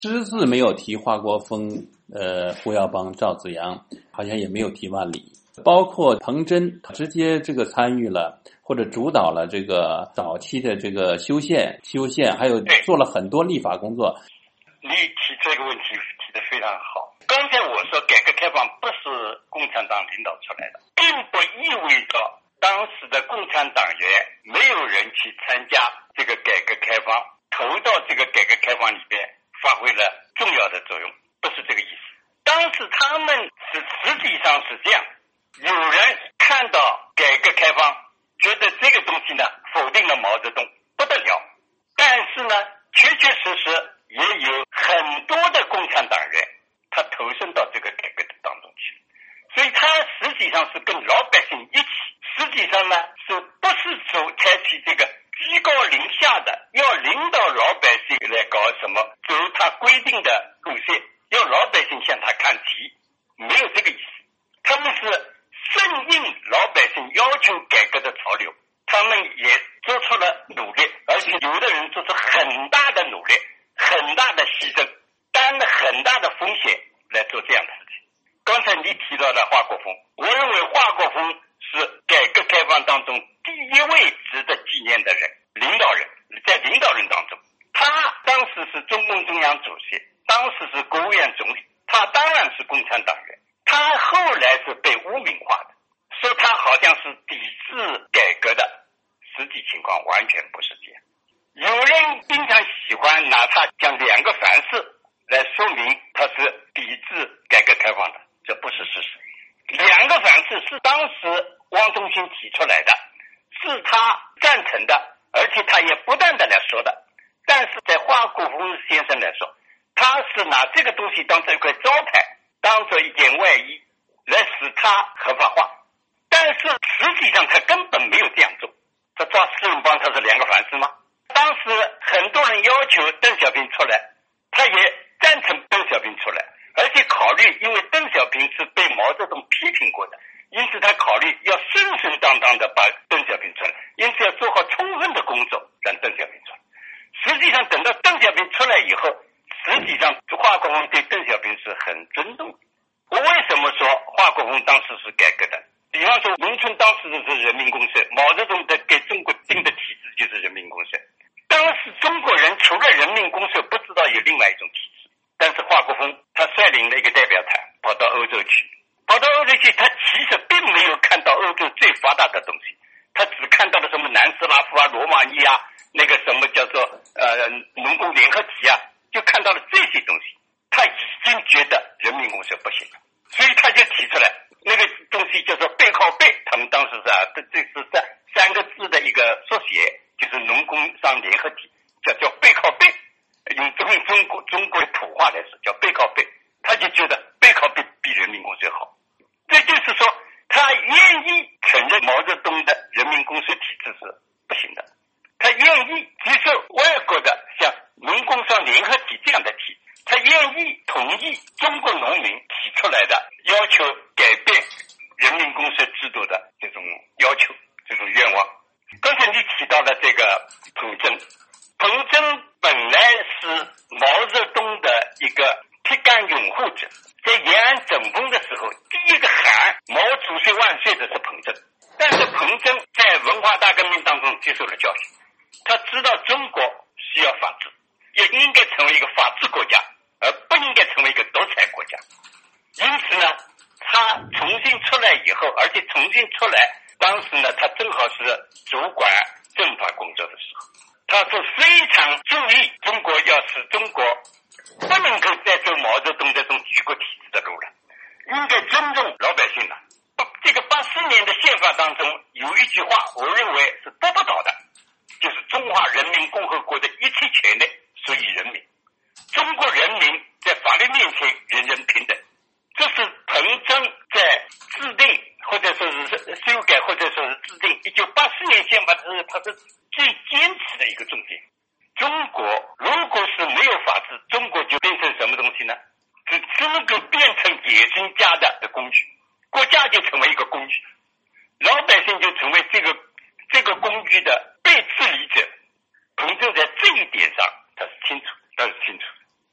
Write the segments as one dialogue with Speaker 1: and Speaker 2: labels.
Speaker 1: 只字没有提华国锋、胡耀邦、赵紫阳，好像也没有提万里。包括彭真直接这个参与了或者主导了这个早期的这个修宪，还有做了很多立法工作。
Speaker 2: 你提这个问题提得非常好。刚才我说改革开放不是共产党领导出来的，并不意味着当时的共产党员没有人去参加这个改革开放，投到这个改革开放里边发挥了重要的作用，不是这个意思。当时他们实际上是这样，有人看到改革开放，觉得这个东西呢否定了毛泽东不得了，但是呢确确实实也有很多的共产党员他投身到这个改革当中去，所以他实际上是跟老百姓一起，实际上呢是不是采取这个居高临下的要领导老百姓来搞什么，走他规定的路线，要老百姓向他看齐，没有这个意思。他们是顺应老百姓要求改革的潮流，他们也做出了努力，而且有的人做出很大的努力，很大的牺牲，担了很大的风险来做这样的事情。刚才你提到的华国锋，我认为华国锋是改革开放当中第一位值得纪念的人，领导人，在领导人当中，他当时是中共中央主席，当时是国务院总理，他当然是共产党员，他后来是被污名化的，说他好像是抵制改革的，实际情况完全不是这样。有人经常喜欢拿他讲两个凡是来说明他是抵制改革开放的，这不是事实。两个凡是是当时汪东兴提出来的，是他赞成的，而且他也不断的来说的。但是在华国锋先生来说，他是拿这个东西当做一块招牌，当做一件外衣来使它合法化，但是实际上他根本没有这样做。他抓四人帮，他是两个凡是吗？当时很多人要求邓小平出来，他也赞成邓小平出来，而且考虑，因为邓小平是被毛泽东批评过的，因此他考虑要顺顺当当的把邓小平出来，因此要做好充分的工作让邓小平出来。实际上等到邓小平出来以后，实际上华国锋对邓小平是很尊重的。我为什么说华国锋当时是改革的？比方说农村当时的是人民公社，毛泽东的给中国定的体制就是人民公社。当时中国人除了人民公社不知道有另外一种体制，但是华国锋他率领了一个代表团跑到欧洲去，他其实并没有看到欧洲最发达的东西，他只看到了什么南斯拉夫啊、罗马尼亚，那个什么叫做农工联合体啊，就看到了这些东西，他已经觉得人民公社不行了，所以他就提出来那个东西叫做背靠背，他们当时是这是三个字的一个缩写，就是农工商联合体，叫背靠背，用中国的土话来说叫背靠背，他就觉得背靠背比人民公社好。这就是说他愿意承认毛泽东的人民公社体制是不行的，他愿意接受外国的像农工商联合体这样的体，他愿意同意中国农民提出来的要求改变人民公社制度的这种要求，这种愿望。刚才你提到了这个彭真本来是毛泽东的一个铁杆拥护者，在延安整风的时候，第一个喊毛主席万岁的是彭真，但是彭真在文化大革命当中接受了教训，他知道中国需要法治，也应该成为一个法治国家，而不应该成为一个独裁国家。因此呢，他重新出来以后，而且重新出来当时呢，他正好是主管政法工作的时候，他是非常注意中国要使中国不能够再走毛泽东这种举国体制的路了，应该尊重老百姓了。这个84年的宪法当中有一句话，我认为是得不到的，就是中华人民共和国的一切权利属于人民，中国人民在法律面前人人平等。这是彭真在制定或者说是修改或者说是制定1984年宪法的时候，他是最坚持的一个重点。中国如果是没有法治，中国就变成什么东西呢？只能够变成野心家的工具，国家就成为一个工具，老百姓就成为这个工具的被治理者。彭真在这一点上他是清楚。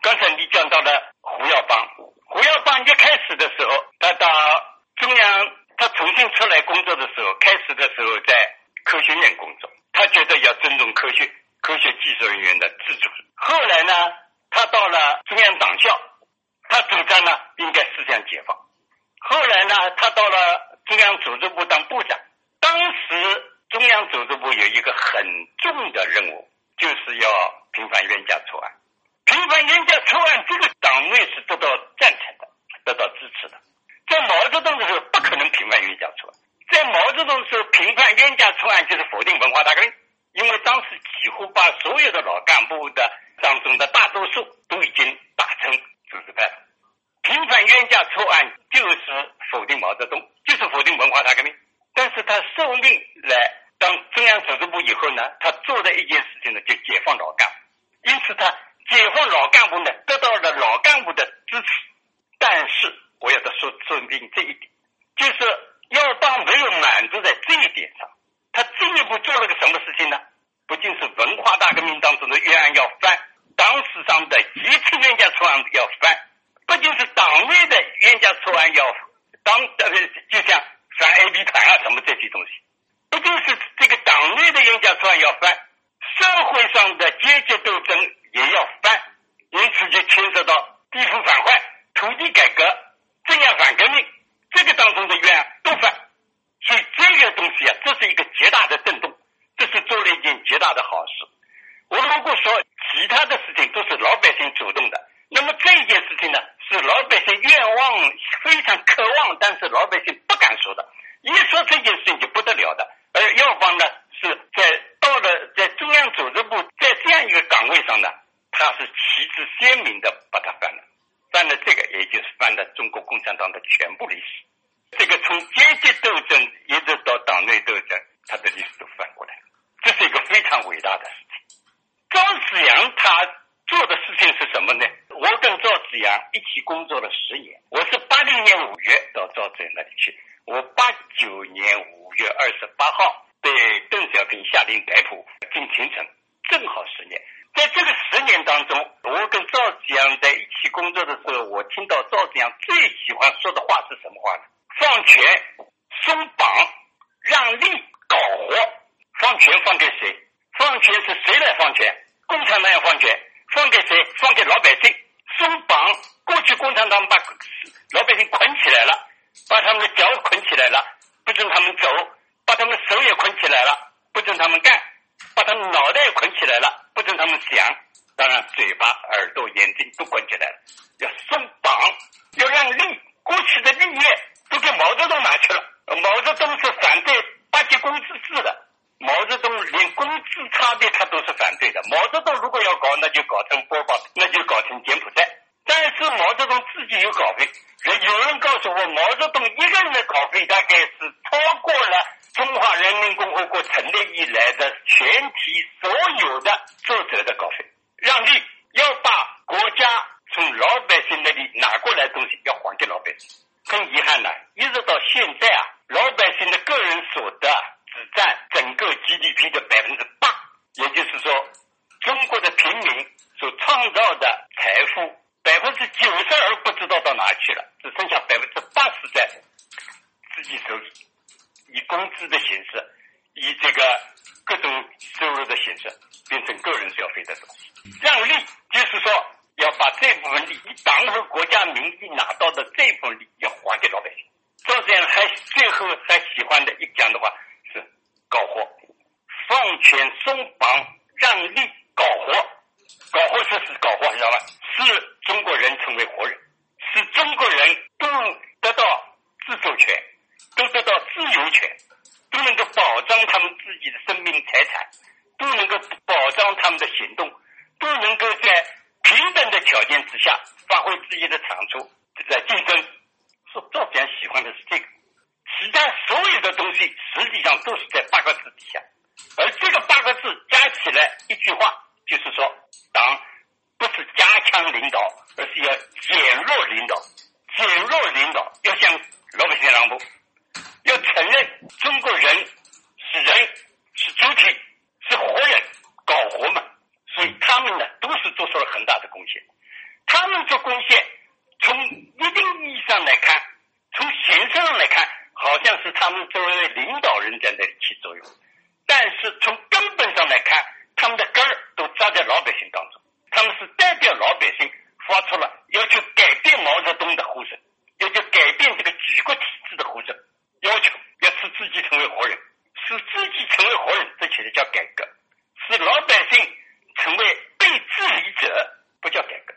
Speaker 2: 刚才你讲到了胡耀邦，胡耀邦一开始的时候，他到中央，他重新出来工作的时候，开始的时候在科学院工作，他觉得要尊重科学技术人员的自主。后来呢，他到了中央党校，他主张呢应该思想解放。后来呢，他到了中央组织部当部长。当时中央组织部有一个很重的任务，就是要平反冤假错案。平反冤假错案，这个党内是得到赞成的，得到支持的。在毛泽东的时候不可能平反冤假错案，在毛泽东的时候平反冤假错案就是否定文化大革命，因为当时几乎把所有的老干部的当中的大多数都已经打成组织派了。平反冤假错案就是否定毛泽东，就是否定文化大革命。但是他受命来当中央组织部以后呢，他做的一件事情呢，就解放老干部。因此他解放老干部呢，得到了老干部的支持。但是我要说明这一点，就是耀邦没有满足在这一点上，他进一步做了个什么事情呢？不仅是文化大革命当中的冤案要翻，党史上的几次冤假错案要翻，不仅是党内的冤假错案要就像翻 AB 团啊什么这些东西，不就是这个党内的冤假错案要翻，社会上的阶级斗争也要翻，因此就牵涉到地府反坏、土地改革、镇压反革命，这个当中的冤案都翻。所以这个东西啊，这是一个极大的震动，这是做了一件极大的好事。我如果说其他的事情都是老百姓主动的，那么这一件事情呢，是老百姓愿望非常渴望，但是老百姓不敢说的，一说这件事情就不得了的。而耀邦呢，是到了在中央组织部，在这样一个岗位上呢，他是旗帜鲜明的把它翻了这个，也就是翻了中国共产党的全部历史。这个从阶级斗争一直到党内斗争，他的历史都翻过来了，这是一个非常伟大的事情。赵紫阳他做的事情是什么呢？我跟赵紫阳一起工作了10年，我是80年5月到赵紫阳那里去，我89年5月28号被邓小平下令逮捕进京城，正好10年。在这个10年当中，我跟赵紫阳在一起工作的时候，我听到赵紫阳最喜欢说的话是什么话呢？放权、松绑、让利、搞活。放权放给谁？放权是谁来放权？共产党要放权，放给谁？放给老百姓。松绑，过去共产党把老百姓捆起来了，把他们的脚捆起来了，不准他们走，把他们手也捆起来了，不准他们干，把他们脑袋也捆起来了，不准他们想，当然嘴巴、耳朵、眼睛都捆起来了。要松绑，要让利，过去的利益都给毛泽东拿去了。毛泽东是反对8级工资制的，毛泽东连工资差别他都是反对的。毛泽东如果要搞，那就搞成波报，那就搞成柬埔寨。但是毛泽东自己有稿费，有人告诉我，毛泽东一个人的稿费大概是超过了中华人民共和国成立以来的全体所有的作者的稿费。让利，要把国家从老百姓那里拿过来的东西要还给老百姓。很遗憾呢，一直到现在啊，老百姓的个人所得只占整个 GDP 的8%，也就是说，中国的平民所创造的财富92%不知道到哪去了，只剩下80%在自己手里，以工资的形式，以这个各种收入的形式，变成个人消费的东西。让利就是说，要把这部分利益，党和国家名义拿到的这部分利益要还给老百姓。赵紫阳最后还喜欢的一讲的话是搞活，放权松绑让利搞活。搞活是搞活，知道吗？是中国人成为活人，使中国人都得到自主权，都得到自由权，都能够保障他们自己的生命财产，都能够保障他们的行动，都能够在平等的条件之下发挥自己的长处来竞争。说赵紫阳喜欢的是这个，其他所有的东西实际上都是在8个字底下，而这个8个字加起来一句话，就是说党不是加强领导，而是要减弱领导。减弱领导要向老百姓让步，要承认中国人是人，是主体，是活人，搞活嘛。所以他们呢都是做出了很大的贡献。 他们做贡献，从一定意义上来看，从形式上来看，好像是他们作为领导人在那里起作用，但是从根本上来看，他们的根儿都扎在老百姓当中，他们是代表老百姓发出了要求改变毛泽东的呼声，要求改变这个举国体制的呼声，要求要使自己成为活人，使自己成为活人，这其实叫改革，使老百姓成为被治理者，不叫改革。